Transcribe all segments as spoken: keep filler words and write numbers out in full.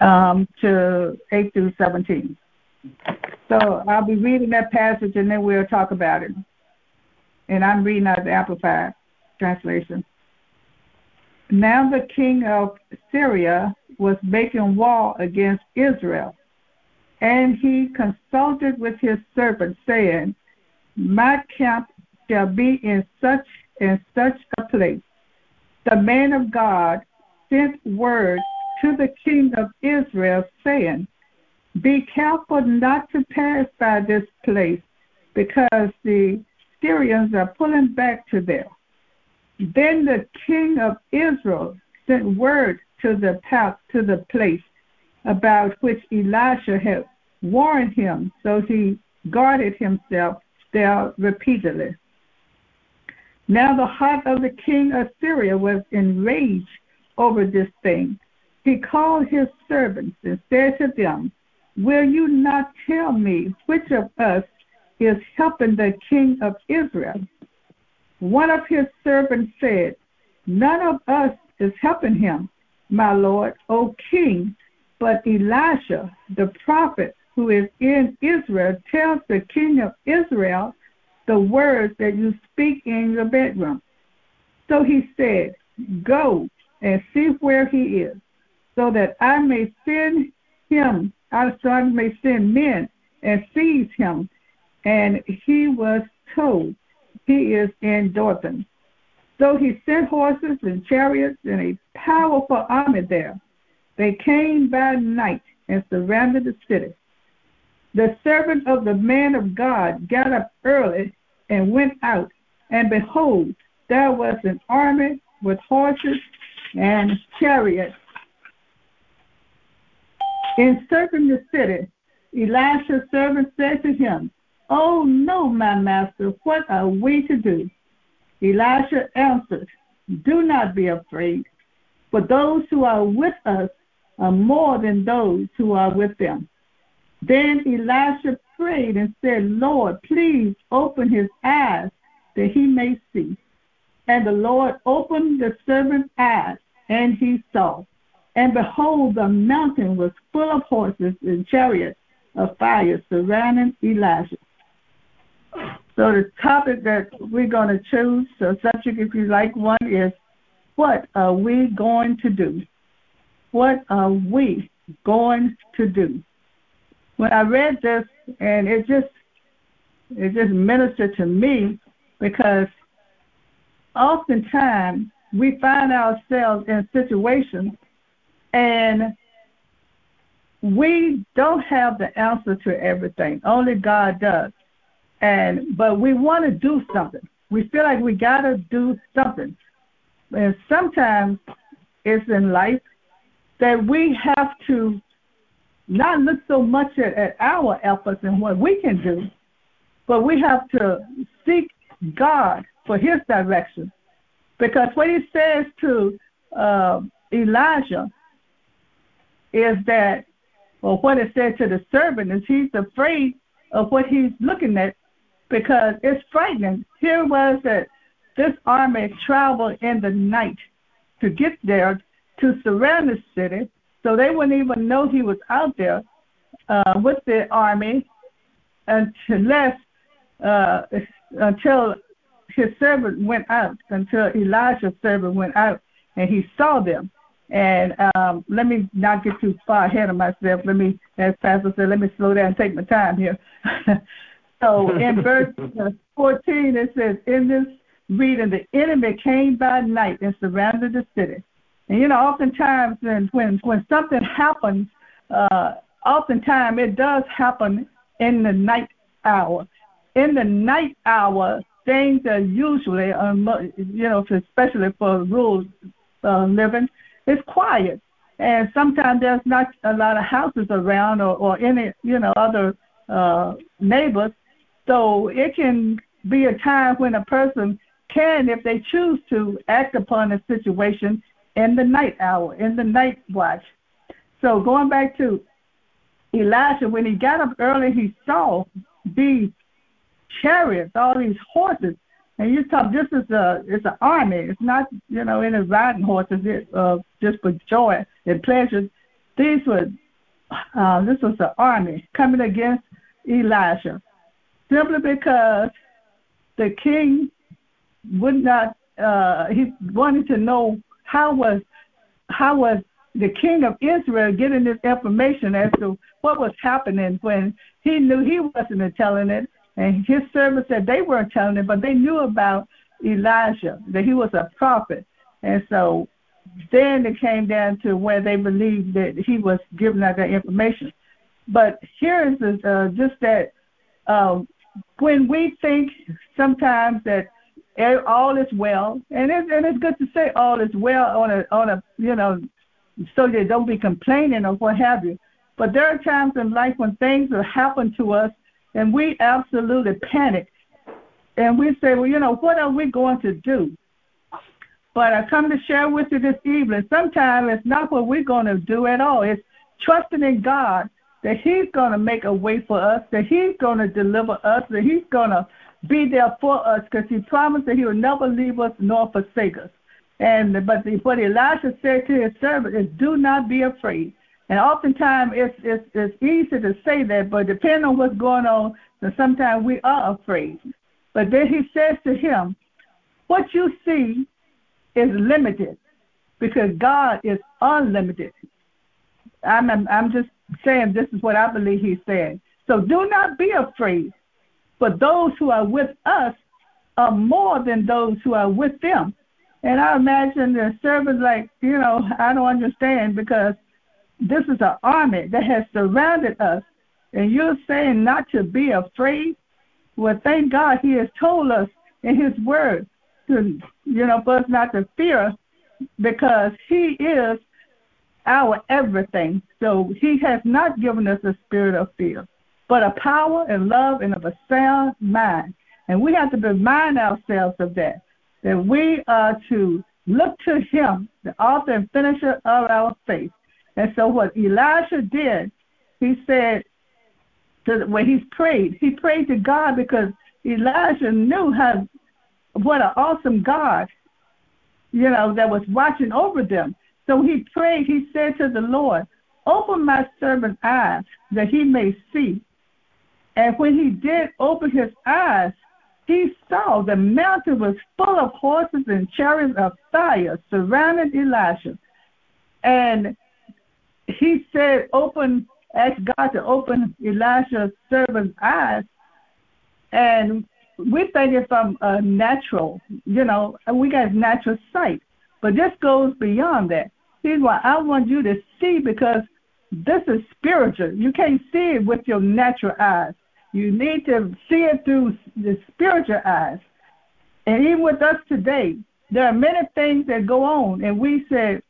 um, to eight through seventeen. So I'll be reading that passage, and then we'll talk about it. And I'm reading out the Amplified translation. Now the king of Syria was making war against Israel, and he consulted with his servants, saying, my camp shall be in such and such a place. The man of God sent word to the king of Israel, saying, be careful not to pass by this place, because the Syrians are pulling back to there. Then the king of Israel sent word to the path, to the place about which Elisha had warned him, so he guarded himself there repeatedly. Now the heart of the king of Syria was enraged over this thing. He called his servants and said to them, will you not tell me which of us is helping the king of Israel? One of his servants said, none of us is helping him, my lord, O king, but Elisha, the prophet who is in Israel, tells the king of Israel the words that you speak in your bedroom. So he said, go and see where he is, so that I may send him, so I may send men and seize him. And he was told, he is in Dothan. So he sent horses and chariots and a powerful army there. They came by night and surrounded the city. The servant of the man of God got up early and went out, and behold, there was an army with horses and chariots encircling the city. Elisha's servant said to him, oh no, my master, what are we to do? Elisha answered, do not be afraid, for those who are with us are more than those who are with them. Then Elisha prayed and said, Lord, please open his eyes that he may see. And the Lord opened the servant's eyes, and he saw. And behold, the mountain was full of horses and chariots of fire surrounding Elisha. So the topic that we're going to choose, so subject if you like one, is what are we going to do? What are we going to do? When I read this, and it just it just ministered to me, because oftentimes we find ourselves in situations and we don't have the answer to everything. Only God does. And but we want to do something. We feel like we got to do something. And sometimes it's in life that we have to not look so much at, at our efforts and what we can do, but we have to seek God for his direction. Because what he says to uh, Elijah is that, or what it said to the servant is he's afraid of what he's looking at, because it's frightening. Here was that this army traveled in the night to get there to surround the city, so they wouldn't even know he was out there uh, with the army unless uh, until his servant went out, until Elisha's servant went out, and he saw them. And um, let me not get too far ahead of myself. Let me, as Pastor said, let me slow down and take my time here. So in verse fourteen, it says, in this reading, the enemy came by night and surrounded the city. And, you know, oftentimes when, when, when something happens, uh, oftentimes it does happen in the night hour. In the night hour, things are usually, um, you know, especially for rural uh, living, it's quiet. And sometimes there's not a lot of houses around or, or any, you know, other uh, neighbors. So it can be a time when a person can, if they choose to, act upon a situation in the night hour, in the night watch. So going back to Elijah, when he got up early, he saw these chariots, all these horses. And you talk, this is a, it's an army. It's not, you know, any riding horses, it, uh, just for joy and pleasure. these were, uh, this was an army coming against Elijah, simply because the king would not, uh, he wanted to know how was, how was the king of Israel getting this information as to what was happening when he knew he wasn't telling it, and his servants said they weren't telling it, but they knew about Elijah, that he was a prophet. And so then it came down to where they believed that he was giving out that information. But here is uh, just that um, when we think sometimes that all is well, and it's, and it's good to say all is well on a, on a, you know, so they don't be complaining or what have you. But there are times in life when things will happen to us and we absolutely panic. And we say, well, you know, what are we going to do? But I come to share with you this evening, sometimes it's not what we're going to do at all. It's trusting in God that he's going to make a way for us, that he's going to deliver us, that he's going to be there for us, because he promised that he will never leave us nor forsake us. And but the, what Elijah said to his servant is, do not be afraid. And oftentimes it's, it's, it's easy to say that, but depending on what's going on, then sometimes we are afraid. But then he says to him, what you see is limited, because God is unlimited. I'm, I'm, I'm just saying this is what I believe he's saying. So do not be afraid, but those who are with us are more than those who are with them. And I imagine the servants like, you know, I don't understand, because this is an army that has surrounded us, and you're saying not to be afraid? Well, thank God he has told us in his word to, you know, for us not to fear, because he is our everything. So he has not given us a spirit of fear, but a power and love and of a sound mind. And we have to remind ourselves of that, that we are to look to him, the author and finisher of our faith. And so what Elijah did, he said, to, when he prayed, he prayed to God, because Elijah knew how, what an awesome God, you know, that was watching over them. So he prayed, he said to the Lord, open my servant's eyes that he may see. And when he did open his eyes, he saw the mountain was full of horses and chariots of fire surrounding Elijah. And he said, open, asked God to open Elijah's servant's eyes. And we think it's from a natural, you know, we got natural sight. But this goes beyond that. Here's why I want you to see, because this is spiritual. You can't see it with your natural eyes. You need to see it through the spiritual eyes. And even with us today, there are many things that go on, and we say,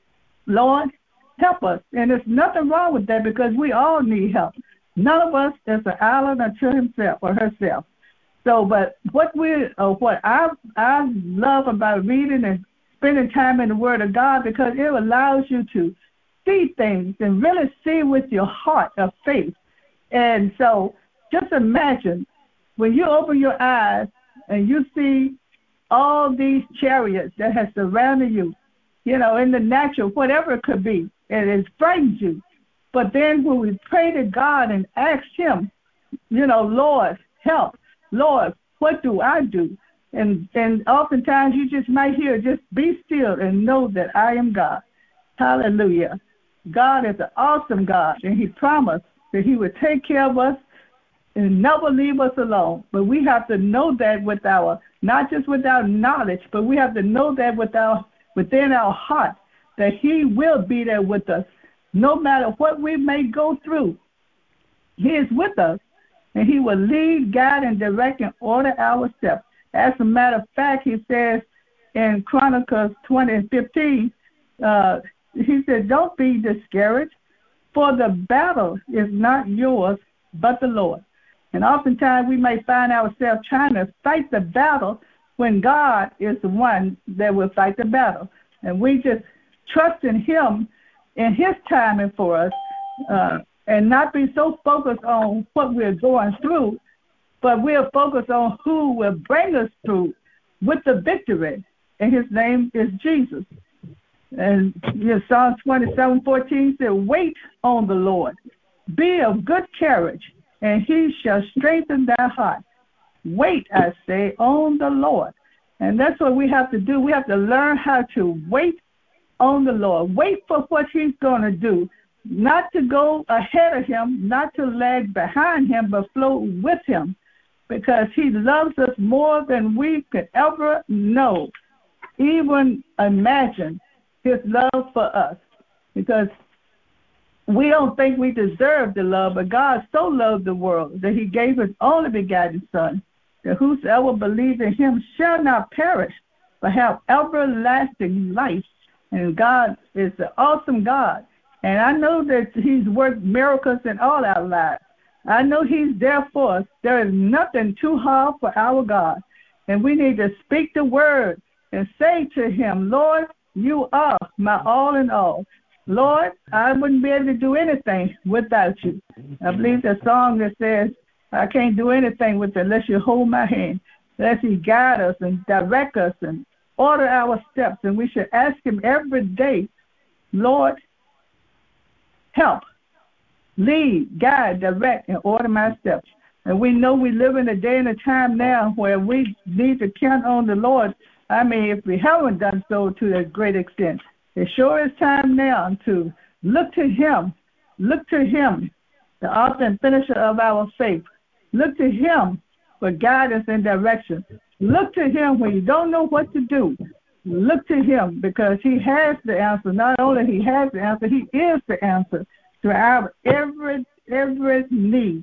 Lord, help us. And there's nothing wrong with that, because we all need help. None of us is an island unto himself or herself. So, but what we, uh, what I I love about reading and spending time in the Word of God, because it allows you to see things and really see with your heart of faith. And so, just imagine when you open your eyes and you see all these chariots that have surrounded you, you know, in the natural, whatever it could be, and it frightens you. But then when we pray to God and ask him, you know, Lord, help. Lord, what do I do? And and oftentimes you just might hear, just be still and know that I am God. Hallelujah. God is an awesome God, and he promised that he would take care of us and never leave us alone. But we have to know that with our, not just with our knowledge, but we have to know that with our, within our heart, that he will be there with us. No matter what we may go through, he is with us, and he will lead, guide, and direct and order our steps. As a matter of fact, he says in Chronicles twenty and fifteen, uh, he said, don't be discouraged, for the battle is not yours, but the Lord. And oftentimes we may find ourselves trying to fight the battle when God is the one that will fight the battle. And we just trust in him in his timing for us, uh, and not be so focused on what we're going through, but we're focused on who will bring us through with the victory. And his name is Jesus. And you know, Psalm twenty-seven fourteen said, wait on the Lord. Be of good courage, and he shall strengthen thy heart. Wait, I say, on the Lord. And that's what we have to do. We have to learn how to wait on the Lord. Wait for what he's going to do. Not to go ahead of him, not to lag behind him, but flow with him, because he loves us more than we could ever know, even imagine his love for us, because we don't think we deserve the love, but God so loved the world that he gave his only begotten Son, that whosoever believes in him shall not perish, but have everlasting life. And God is an awesome God. And I know that he's worked miracles in all our lives. I know he's there for us. There is nothing too hard for our God. And we need to speak the word and say to him, Lord, you are my all in all. Lord, I wouldn't be able to do anything without you. I believe the song that says, I can't do anything with it unless you hold my hand, unless you guide us and direct us and order our steps. And we should ask him every day, Lord, help, lead, guide, direct, and order my steps. And we know we live in a day and a time now where we need to count on the Lord. I mean, if we haven't done so to a great extent, it sure is time now to look to him, look to him, the author and finisher of our faith. Look to him for guidance and direction. Look to him when you don't know what to do. Look to him because he has the answer. Not only he has the answer, he is the answer to our every, every need.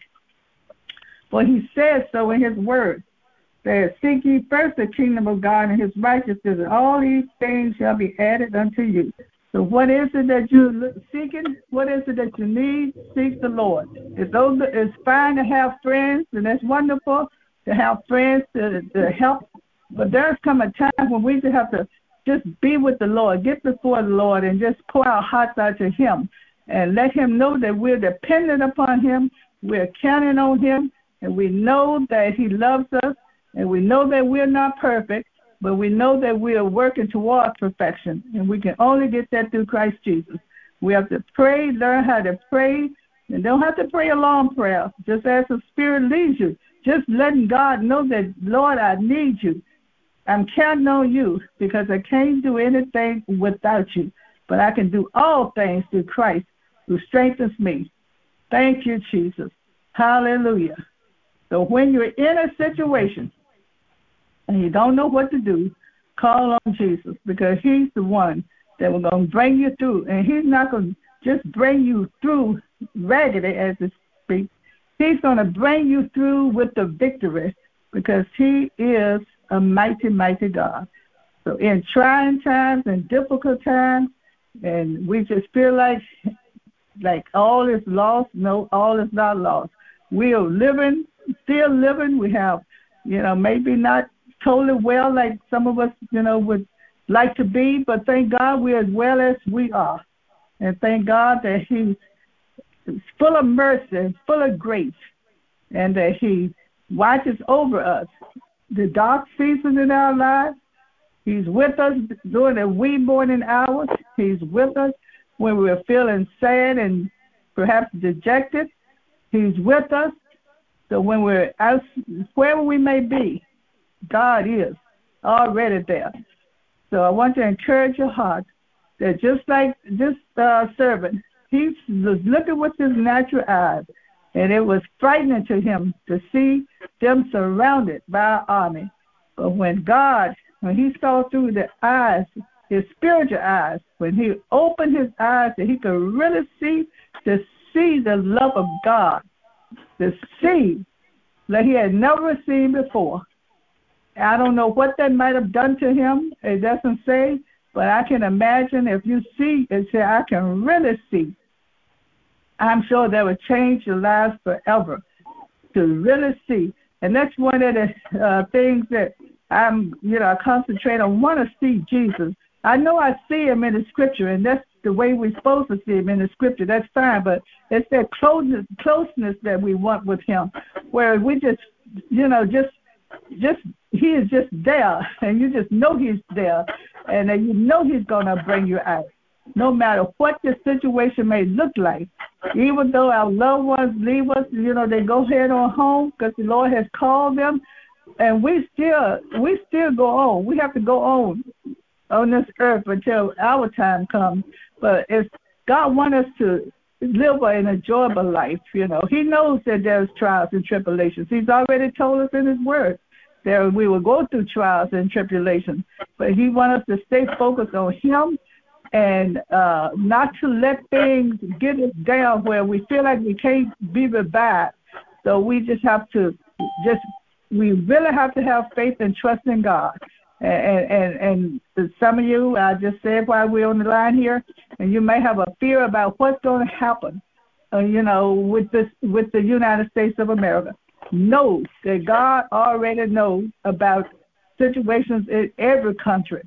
For he says so in his word, that seek ye first the kingdom of God and his righteousness, and all these things shall be added unto you. So what is it that you're seeking? What is it that you need? Seek the Lord. It's, those, it's fine to have friends, and it's wonderful to have friends to, to help. But there's come a time when we just have to just be with the Lord, get before the Lord, and just pour our hearts out to him and let him know that we're dependent upon him, we're counting on him, and we know that he loves us, and we know that we're not perfect, but we know that we are working towards perfection, and we can only get that through Christ Jesus. We have to pray, learn how to pray, and don't have to pray a long prayer, just as the Spirit leads you. Just letting God know that, Lord, I need you. I'm counting on you because I can't do anything without you, but I can do all things through Christ who strengthens me. Thank you, Jesus. Hallelujah. So when you're in a situation and you don't know what to do, call on Jesus, because he's the one that will going to bring you through. And he's not going to just bring you through raggedy, as it speaks. He's going to bring you through with the victory, because he is a mighty, mighty God. So in trying times and difficult times, and we just feel like like all is lost, no, all is not lost. We are living, still living. We have, you know, maybe not totally well like some of us, you know, would like to be, but thank God we're as well as we are. And thank God that he's full of mercy and full of grace, and that he watches over us. The dark season in our lives, he's with us during the wee morning hours. He's with us when we're feeling sad and perhaps dejected. He's with us. So when we're out, wherever we may be, God is already there. So I want to encourage your heart that just like this uh, servant, he was looking with his natural eyes, and it was frightening to him to see them surrounded by an army. But when God, when he saw through the eyes, his spiritual eyes, when he opened his eyes that he could really see, to see the love of God, to see that he had never seen before. I don't know what that might have done to him. It doesn't say, but I can imagine if you see and say, I can really see, I'm sure that would change your lives forever, to really see. And that's one of the uh, things that I'm, you know, I concentrate on. I want to see Jesus. I know I see him in the scripture, and that's the way we're supposed to see him in the scripture. That's fine, but it's that closeness, closeness that we want with him, where we just, you know, just just he is just there, and you just know he's there, and then you know he's going to bring you out, no matter what the situation may look like. Even though our loved ones leave us, you know, they go head on home because the Lord has called them, and we still we still go on. We have to go on on this earth until our time comes. But if God wants us to live an enjoyable life, you know, he knows that there's trials and tribulations. He's already told us in his word that we will go through trials and tribulations. But he wants us to stay focused on him and uh, not to let things get us down where we feel like we can't be revived. So we just have to just, we really have to have faith and trust in God. And, and, and some of you, I just said while we're on the line here, and you may have a fear about what's going to happen, uh, you know, with this, with the United States of America. Know that God already knows about situations in every country.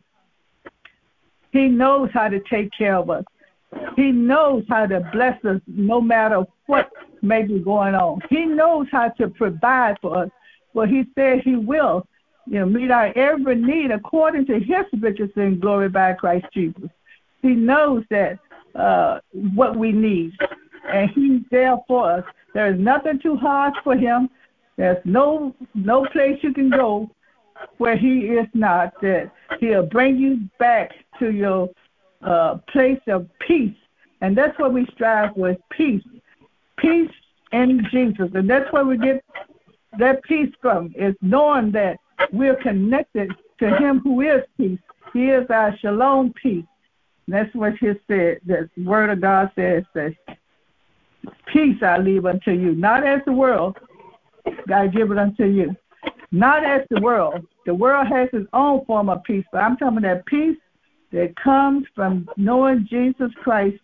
He knows how to take care of us. He knows how to bless us no matter what may be going on. He knows how to provide for us. Well, he said he will, you know, meet our every need according to his riches and glory by Christ Jesus. He knows that uh, what we need, and he's there for us. There is nothing too hard for him. There's no no place you can go where he is not, that he'll bring you back to your uh, place of peace. And that's what we strive with, peace. Peace in Jesus. And that's where we get that peace from, is knowing that we're connected to him who is peace. He is our shalom peace. And that's what he said, the word of God says that peace I leave unto you, not as the world, I give it unto you. Not as the world. The world has its own form of peace, but I'm talking about that peace that comes from knowing Jesus Christ,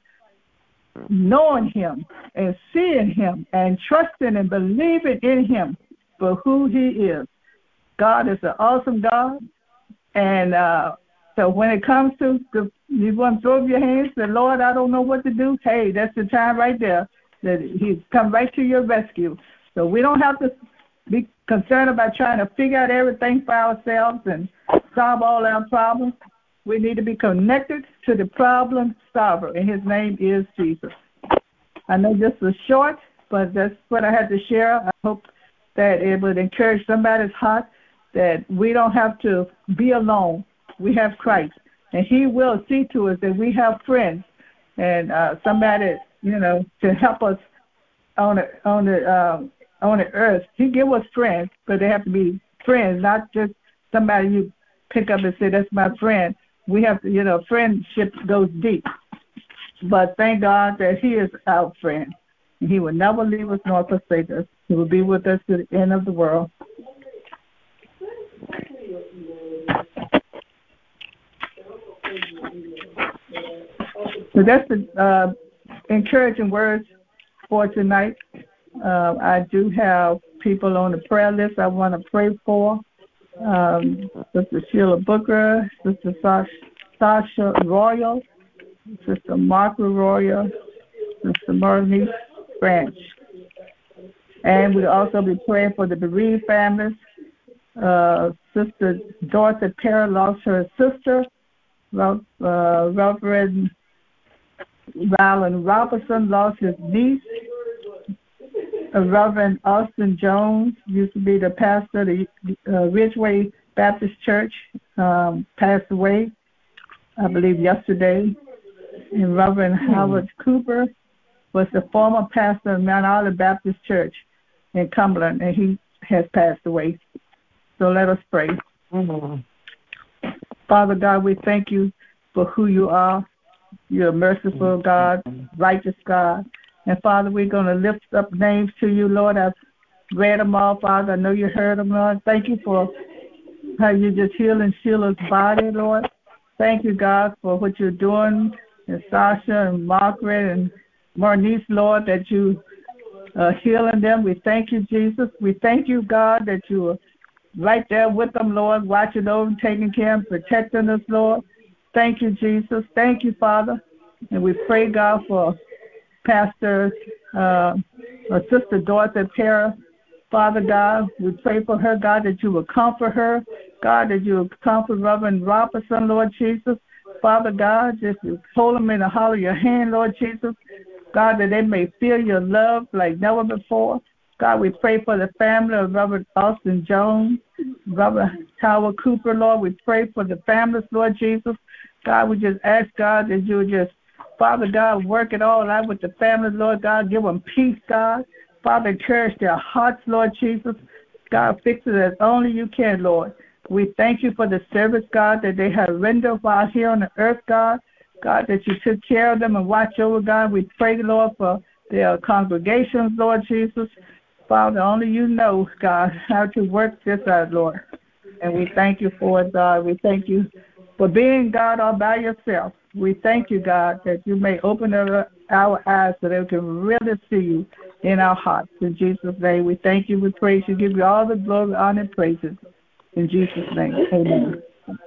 knowing him and seeing him and trusting and believing in him for who he is. God is an awesome God. And uh, so when it comes to, the, you want to throw up your hands, say, Lord, I don't know what to do. Hey, that's the time right there that he's come right to your rescue. So we don't have to be concerned about trying to figure out everything for ourselves and solve all our problems. We need to be connected to the problem solver, and his name is Jesus. I know this was short, but that's what I had to share. I hope that it would encourage somebody's heart that we don't have to be alone. We have Christ, and he will see to us that we have friends and uh, somebody, you know, to help us on the, on the, uh, on the earth. He give us friends, but they have to be friends, not just somebody you pick up and say, that's my friend. We have to, you know, friendship goes deep. But thank God that he is our friend. He will never leave us nor forsake us. He will be with us to the end of the world. So that's the uh, encouraging words for tonight. Uh, I do have people on the prayer list I want to pray for. Um, Sister Sheila Booker, Sister Sasha, Sasha Royal, Sister Margaret Royal, Sister Marnice Branch. And we'll also be praying for the bereaved families. Uh, Sister Dorothy Perry lost her sister, uh, Reverend Ryland Robertson lost his niece. Uh, Reverend Austin Jones used to be the pastor of the uh, Ridgeway Baptist Church, um, passed away, I believe, yesterday. And Reverend hmm. Howard Cooper was the former pastor of Mount Olive Baptist Church in Cumberland, and he has passed away. So let us pray. Mm-hmm. Father God, we thank you for who you are. You're a merciful God, righteous God. And, Father, we're going to lift up names to you, Lord. I've read them all, Father. I know you heard them, Lord. Thank you for how you just healing Sheila's body, Lord. Thank you, God, for what you're doing in Sasha and Margaret and Marnice, Lord, that you are healing them. We thank you, Jesus. We thank you, God, that you are right there with them, Lord, watching over them, taking care and protecting us, Lord. Thank you, Jesus. Thank you, Father. And we pray, God, for Pastor, uh, or Sister Dorothy Perry, Father God, we pray for her, God, that you will comfort her. God, that you will comfort Reverend Robertson, Lord Jesus. Father God, just hold them in the hollow of your hand, Lord Jesus. God, that they may feel your love like never before. God, we pray for the family of Robert Austin Jones, Robert Tower Cooper, Lord. We pray for the families, Lord Jesus. God, we just ask, God, that you would just, Father God, work it all out with the families, Lord God. Give them peace, God. Father, encourage their hearts, Lord Jesus. God, fix it as only you can, Lord. We thank you for the service, God, that they have rendered while here on the earth, God. God, that you took care of them and watch over, God. We pray, Lord, for their congregations, Lord Jesus. Father, only you know, God, how to work this out, Lord. And we thank you for it, God. We thank you for being God all by yourself. We thank you, God, that you may open our, our eyes so that we can really see you in our hearts. In Jesus' name, we thank you, we praise you, give you all the glory, honor, and praises. In Jesus' name, amen.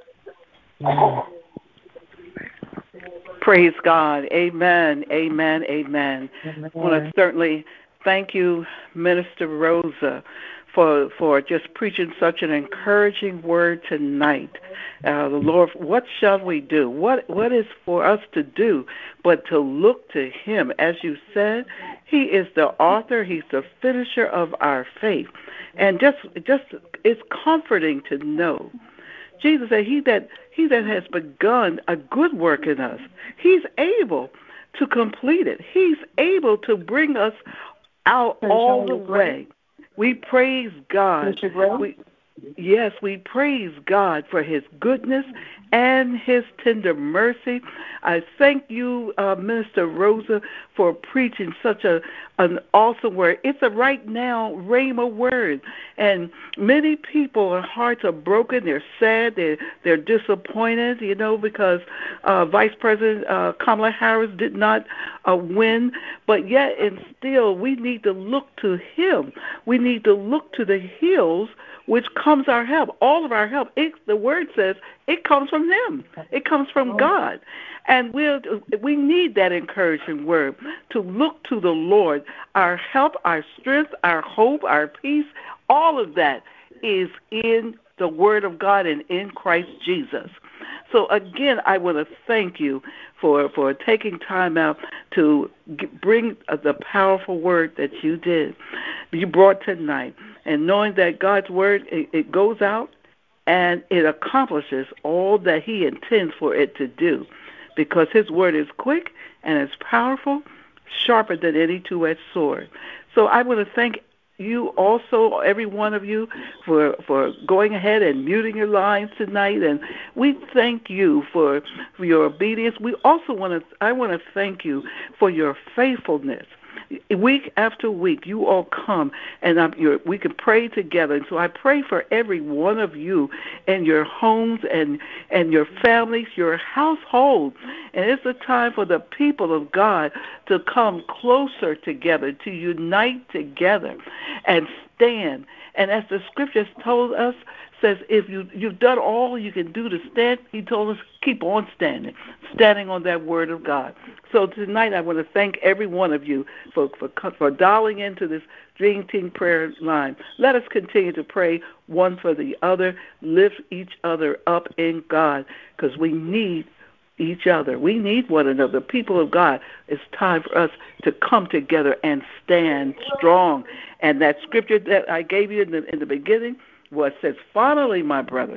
Praise God. Amen, amen, amen. amen. I want to certainly thank you, Minister Rosa, for for just preaching such an encouraging word tonight. Uh, the Lord, what shall we do? What What is for us to do but to look to Him? As you said, He is the author, He's the finisher of our faith. And just, just it's comforting to know. Jesus said, he that, he that has begun a good work in us, He's able to complete it. He's able to bring us out all the way. We praise God. We, yes, we praise God for His goodness and His tender mercy. I thank you, uh, Minister Rosa, for preaching such a an awesome word. It's a right now rhema word, and many people, their hearts are broken. They're sad. They're they're disappointed, you know, because uh, Vice President uh, Kamala Harris did not uh, win. But yet, and still, we need to look to Him. We need to look to the hills, which comes our help. All of our help. It, the word says it comes from Him. It comes from God. And we we need that encouraging word to look to the Lord. Our help, our strength, our hope, our peace, all of that is in the Word of God and in Christ Jesus. So again, I want to thank you for, for taking time out to bring the powerful word that you did, you brought tonight, and knowing that God's word, it, it goes out and it accomplishes all that He intends for it to do, because His word is quick and it's powerful, sharper than any two-edged sword. So I want to thank you also, every one of you, for for going ahead and muting your lines tonight, and we thank you for, for your obedience. We also want to, I want to thank you for your faithfulness. Week after week, you all come, and um, you're, we can pray together. And so I pray for every one of you and your homes and, and your families, your household. And it's a time for the people of God to come closer together, to unite together and stand. And as the scriptures told us, says if you, you've done all you can do to stand, He told us keep on standing, standing on that word of God. So tonight I want to thank every one of you for, for, for dialing into this Dream Team prayer line. Let us continue to pray one for the other, lift each other up in God, because we need each other. We need one another. People of God, it's time for us to come together and stand strong. And that scripture that I gave you in the, in the beginning, what says, finally, my brethren,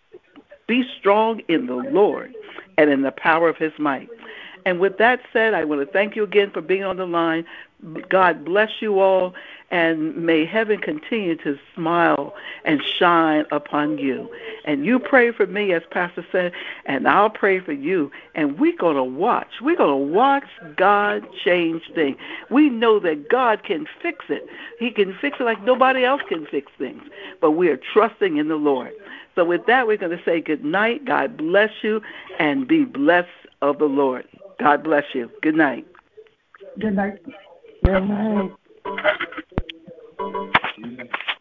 be strong in the Lord and in the power of His might. And with that said, I want to thank you again for being on the line. God bless you all, and may heaven continue to smile and shine upon you. And you pray for me, as Pastor said, and I'll pray for you. And we're going to watch. We're going to watch God change things. We know that God can fix it. He can fix it like nobody else can fix things. But we are trusting in the Lord. So with that, we're going to say good night. God bless you, and be blessed of the Lord. God bless you. Good night. Good night. Good night.